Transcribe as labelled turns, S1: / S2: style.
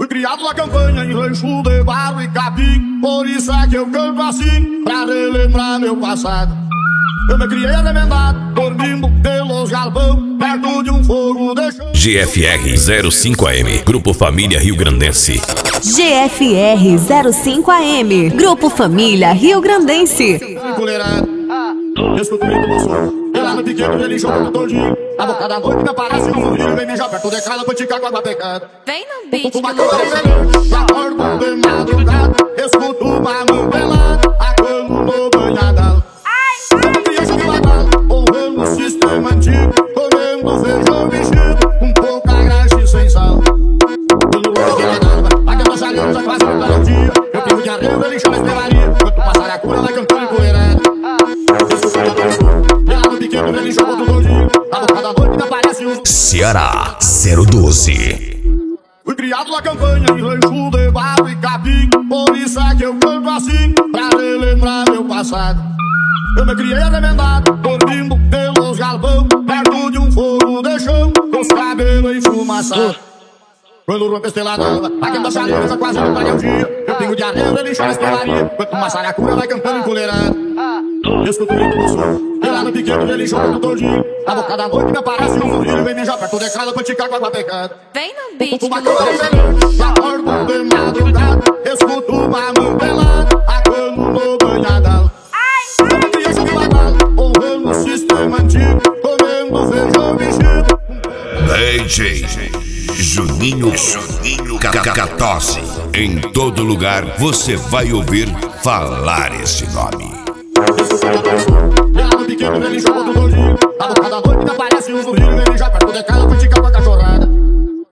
S1: criado na campanha em rancho de barro e capim. Por isso é que eu canto assim, pra relembrar meu passado. Eu me criei remendado, dormindo pelos galpão, perto de um fogo de chão.
S2: GFR 05 AM, Grupo Família Rio Grandense.
S3: GFR 05 AM, Grupo Família Rio Grandense.
S1: Escuto muito meu som, e lá no pequeno ele joga todinho. A boca da noite me aparece um zumbido, vem me jogar perto de casa pra ticar com água pecada.
S4: Vem no beat
S1: Uma cama diferente, acordo de madrugada, escuto uma mão pelada, acamo no banhadal. Uma criança que vai mal, ouvindo o sistema antigo, comendo feijão mexido, com pouca graxa e sem sal. Quando o louco ela dava, a criança aliança quase não dá um dia. Eu pingo de areia, ele chama esperaria, quando passar a cura vai cantando empoeirada. Ele jogou do gordinho, a boca da noite me aparece um.
S2: Ceará 012.
S1: Fui criado na campanha em rancho de barro e capim. Por isso é que eu canto assim, pra relembrar meu passado. Eu me criei remendado, dormindo pelos galpão, perto de um fogo de chão, com os cabelos enfumaçados. Quando o rompe estrelada, a quem da saliência quase não daria um dia. Eu pingo de areia, ele chama esperaria, quanto uma saracura vai cantando empoleirada. Escuto muito meu som, e lá no pequeno ele joga todinho. A boca da noite me aparece um zumbido, vem me jogar perto de casa pra ticar com água pecada.
S4: Vem no beat
S1: Uma cama diferente, acordo de madrugada, escuto uma mão pelada, acamo no banhadal. Uma criança que vai mal, ouvindo o sistema antigo, comendo feijão mexido.
S2: DJ Juninho Cacatosse. Em todo lugar você vai ouvir falar esse nome.
S1: E lá no pequeno ele joga do gordinho, a boca da noite me aparece um zumbido.